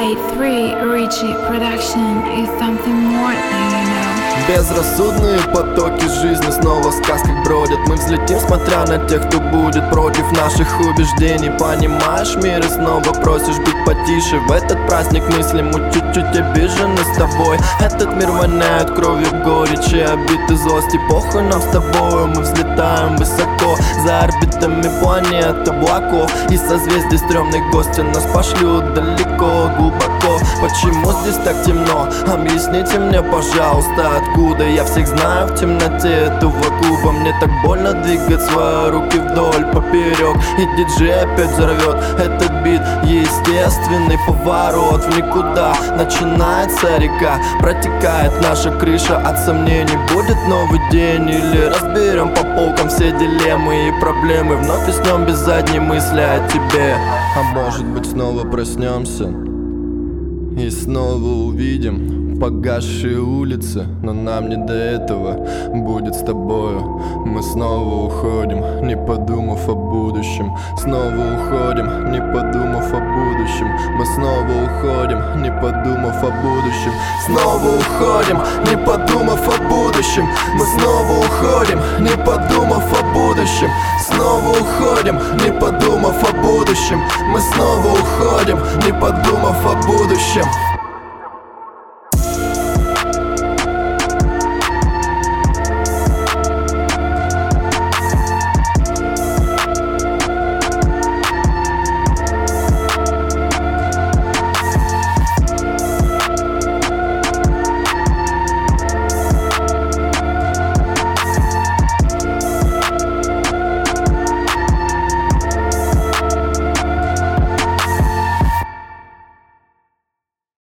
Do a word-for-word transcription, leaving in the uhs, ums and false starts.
Grade three Richie Production is something more than you know. Безрассудные потоки жизни снова в сказках бродят. Мы взлетим, смотря на тех, кто будет против наших убеждений. Понимаешь, мир, и снова просишь быть потише. В этот праздник мысли мы чуть-чуть обижены с тобой. Этот мир воняет кровью, горечи, обиды, злости. Похуй нам с тобою, мы взлетаем высоко. За орбитами планет, облаков и созвездий стрёмных гости нас пошлют далеко, глубоко. Почему здесь так темно? Объясните мне, пожалуйста, откуда? Я всех знаю в темноте этого клуба. Мне так больно двигать свои руки вдоль, поперек. И диджей опять взорвет этот бит. Естественный поворот в никуда. Начинается река, протекает наша крыша. От сомнений будет новый день. Или разберем по полкам все дилеммы и проблемы. Вновь уснем без задней мысли о тебе. А может быть, снова проснемся и снова увидим погасшие улицы. Но нам не до этого будет с тобою. Мы снова уходим, не подумав о будущем. Снова уходим, не подумав о будущем. Мы снова уходим, не подумав о будущем. Снова уходим, не подумав о будущем. Мы снова уходим, не подумав о будущем. Снова уходим, не подумав о будущем. Мы снова уходим, не подумав о будущем.